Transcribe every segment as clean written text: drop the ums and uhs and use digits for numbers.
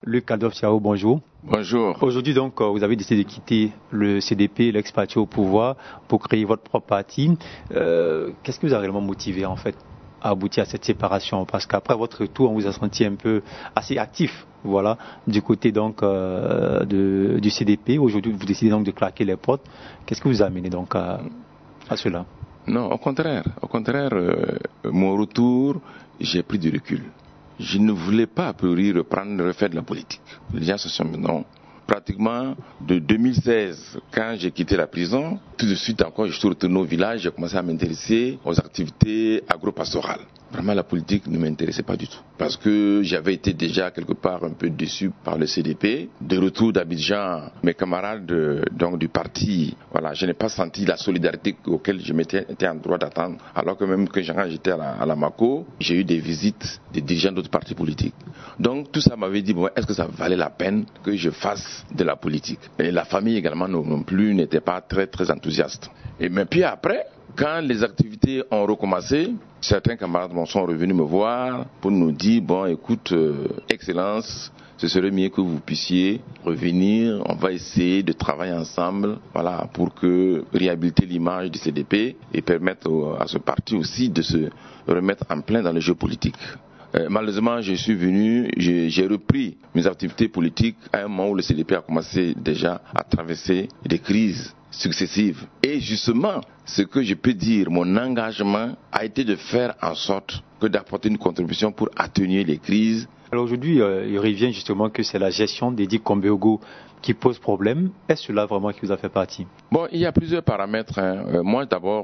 Luc Adolphe Thiaw, bonjour. Bonjour. Aujourd'hui, donc, vous avez décidé de quitter le CDP, l'ex-parti au pouvoir, pour créer votre propre parti. Qu'est-ce qui vous a réellement motivé, en fait, à aboutir à cette séparation? Parce qu'après votre retour, on vous a senti un peu assez actif, voilà, du côté donc du CDP. Aujourd'hui, vous décidez donc de claquer les portes. Qu'est-ce qui vous a amené donc à cela? Non, au contraire, mon retour, j'ai pris du recul. Je ne voulais pas a priori refaire de la politique. Les gens se sont non. Pratiquement de 2016, quand j'ai quitté la prison, tout de suite encore, je suis retourné au village, j'ai commencé à m'intéresser aux activités agro-pastorales. Vraiment, la politique ne m'intéressait pas du tout. Parce que j'avais été déjà quelque part un peu déçu par le CDP. De retour d'Abidjan, mes camarades donc du parti, voilà, je n'ai pas senti la solidarité auquel je m'étais en droit d'attendre. Alors que même quand j'étais à la MACO, j'ai eu des visites des dirigeants d'autres partis politiques. Donc tout ça m'avait dit, bon, est-ce que ça valait la peine que je fasse de la politique? Et la famille également non plus n'était pas très enthousiaste. Mais puis après, quand les activités ont recommencé, certains camarades sont revenus me voir pour nous dire, bon, écoute, Excellence, ce serait mieux que vous puissiez revenir, on va essayer de travailler ensemble, voilà, pour que réhabiliter l'image du CDP et permettre à ce parti aussi de se remettre en plein dans le jeu politique. Malheureusement, je suis venu, j'ai repris mes activités politiques à un moment où le CDP a commencé déjà à traverser des crises successives. Et justement, ce que je peux dire, mon engagement a été de faire en sorte que d'apporter une contribution pour atténuer les crises. Alors aujourd'hui, il revient justement que c'est la gestion d'Edi Kombéogo qui pose problème. Est-ce cela vraiment qui vous a fait partie? Bon, il y a plusieurs paramètres. Moi, d'abord,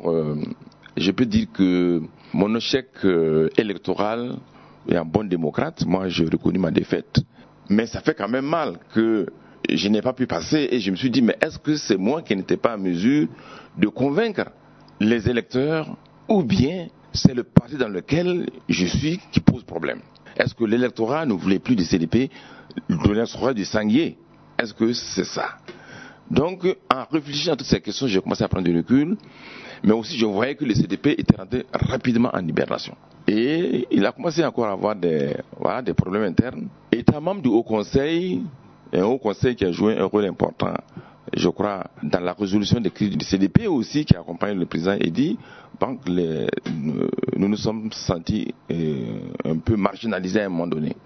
je peux dire que mon échec électoral, et un bon démocrate, moi j'ai reconnu ma défaite. Mais ça fait quand même mal que je n'ai pas pu passer et je me suis dit, mais est-ce que c'est moi qui n'étais pas en mesure de convaincre les électeurs ou bien c'est le parti dans lequel je suis qui pose problème? Est-ce que l'électorat ne voulait plus du CDP, de l'électorat du Sanguier? Est-ce que c'est ça? Donc, en réfléchissant à toutes ces questions, j'ai commencé à prendre du recul, mais aussi je voyais que le CDP était rentré rapidement en hibernation. Et il a commencé encore à avoir des problèmes internes. Étant membre du Haut Conseil, un Haut Conseil qui a joué un rôle important, je crois, dans la résolution des crises du CDP aussi, qui accompagne le président Edi, donc nous nous sommes sentis un peu marginalisés à un moment donné.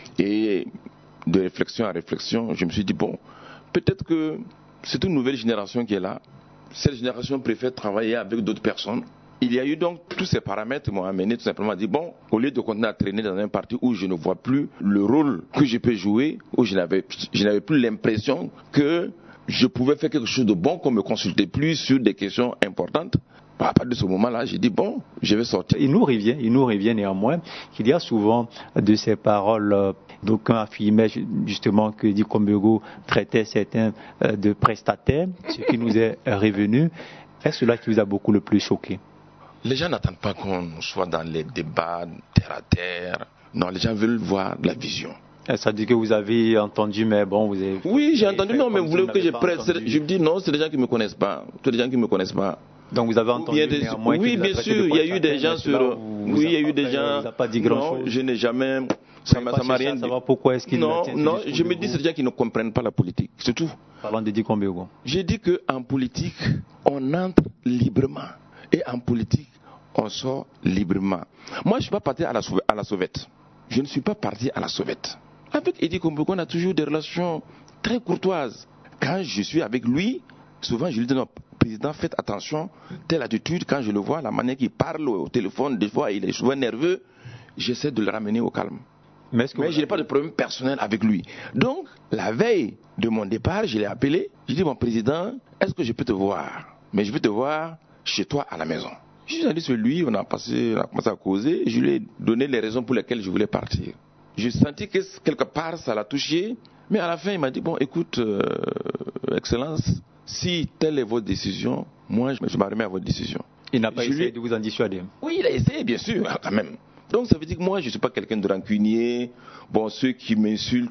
Et de réflexion à réflexion, je me suis dit, bon, peut-être que c'est une nouvelle génération qui est là. Cette génération préfère travailler avec d'autres personnes. Il y a eu donc tous ces paramètres qui m'ont amené tout simplement à dire, bon, au lieu de continuer à traîner dans un parti où je ne vois plus le rôle que je peux jouer, où je n'avais plus l'impression que je pouvais faire quelque chose de bon, qu'on ne me consultait plus sur des questions importantes. À partir de ce moment-là, j'ai dit, bon, je vais sortir. Il nous revient néanmoins qu'il y a souvent de ces paroles, d'aucuns affirmaient justement que Edi Kombéogo traitait certains de prestataires, ce qui nous est revenu. Est-ce cela qui vous a beaucoup le plus choqué? Les gens n'attendent pas qu'on soit dans les débats terre à terre. Non, les gens veulent voir la vision. Ça dit que vous avez entendu, mais bon, vous avez... Oui, j'ai entendu, non, mais vous voulez que je prête. Je me dis, non, c'est des gens qui ne me connaissent pas. C'est des gens qui ne me connaissent pas. Donc vous avez entendu néanmoins... Oui, bien sûr, il y a eu des gens sur... Oui, il y a eu des gens... Vous n'avez pas dit grand-chose. Non, je n'ai jamais... Ça m'a rien dit. Pourquoi est-ce qu'il non, je me dis, c'est des gens qui ne comprennent pas la politique, c'est tout. Parlant d'Edi Kombéogo. J'ai dit qu'en politique, on entre librement. Et en politique, on sort librement. Moi, je ne suis pas parti à la sauvette. Je ne suis pas parti à la sauvette. Avec Edi Kombéogo, on a toujours des relations très courtoises. Quand je suis avec lui, souvent je lui dis, non, président, faites attention, telle attitude, quand je le vois, la manière qu'il parle au téléphone, des fois il est souvent nerveux, j'essaie de le ramener au calme. Mais je n'ai pas de problème personnel avec lui. Donc, la veille de mon départ, je l'ai appelé, je lui ai dit, mon président, est-ce que je peux te voir? Mais je veux te voir chez toi à la maison. Je suis allé sur lui, on a commencé à causer, je lui ai donné les raisons pour lesquelles je voulais partir. J'ai senti que quelque part ça l'a touché, mais à la fin il m'a dit, bon écoute, Excellence, si telle est votre décision, moi je me remets à votre décision. Il n'a pas essayé de vous en dissuader? Oui, il a essayé bien sûr, quand même. Donc ça veut dire que moi je ne suis pas quelqu'un de rancunier. Bon, ceux qui m'insultent,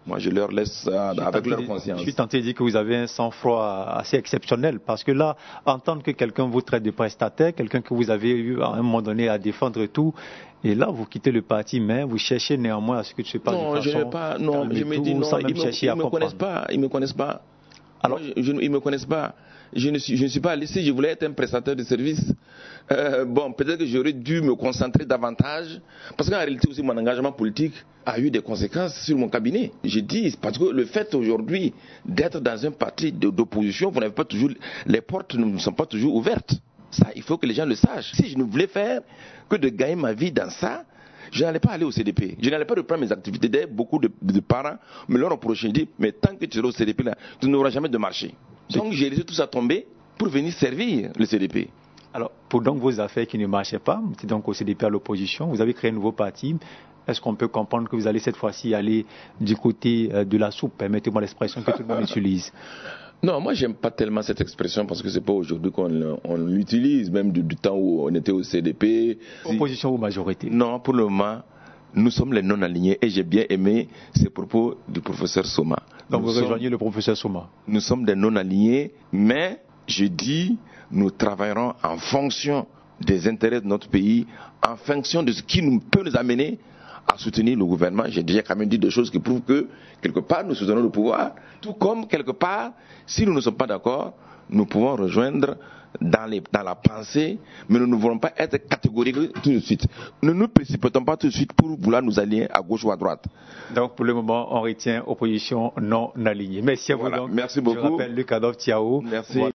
Moi, je leur laisse ça avec leur conscience. Je suis tenté de dire que vous avez un sang-froid assez exceptionnel, parce que là, entendre que quelqu'un vous traite de prestataire, quelqu'un que vous avez eu à un moment donné à défendre et tout, et là, vous quittez le parti, mais vous cherchez néanmoins à ce que tu ne pas non, de façon... je n'ai pas, non, je me dis non, ils ne me connaissent pas, ils me connaissent pas. Alors, ils me connaissent pas. Je ne suis pas allé, si je voulais être un prestataire de service, bon, peut-être que j'aurais dû me concentrer davantage, parce qu'en réalité aussi mon engagement politique a eu des conséquences sur mon cabinet. Je dis, parce que le fait aujourd'hui d'être dans un parti d'opposition, vous n'avez pas toujours, les portes ne sont pas toujours ouvertes. Ça, il faut que les gens le sachent. Si je ne voulais faire que de gagner ma vie dans ça, je n'allais pas aller au CDP. Je n'allais pas reprendre mes activités. D'ailleurs, beaucoup de parents me l'ont reproché. Ils disent, mais tant que tu seras au CDP, là, tu n'auras jamais de marché. Donc, j'ai laissé tout ça tomber pour venir servir le CDP. Alors, pour donc vos affaires qui ne marchaient pas, c'est donc au CDP à l'opposition, vous avez créé un nouveau parti. Est-ce qu'on peut comprendre que vous allez cette fois-ci aller du côté de la soupe? Permettez-moi l'expression que tout le monde utilise. Non, moi j'aime pas tellement cette expression parce que c'est pas aujourd'hui qu'on l'utilise, même du temps où on était au CDP. Opposition ou majorité? Non, pour le moment, nous sommes les non-alignés et j'ai bien aimé ces propos du professeur Soma. Donc vous rejoignez le professeur Soma? Nous sommes des non-alignés, mais je dis, nous travaillerons en fonction des intérêts de notre pays, en fonction de ce qui peut nous amener à soutenir le gouvernement. J'ai déjà quand même dit des choses qui prouvent que, quelque part, nous soutenons le pouvoir. Tout comme, quelque part, si nous ne sommes pas d'accord, nous pouvons rejoindre dans la pensée, mais nous ne voulons pas être catégoriques tout de suite. Ne nous précipitons pas tout de suite pour vouloir nous allier à gauche ou à droite. Donc, pour le moment, on retient opposition non alignée. Merci à vous. Voilà, donc. merci beaucoup. Je rappelle Luc Adolphe Thiaw. Merci.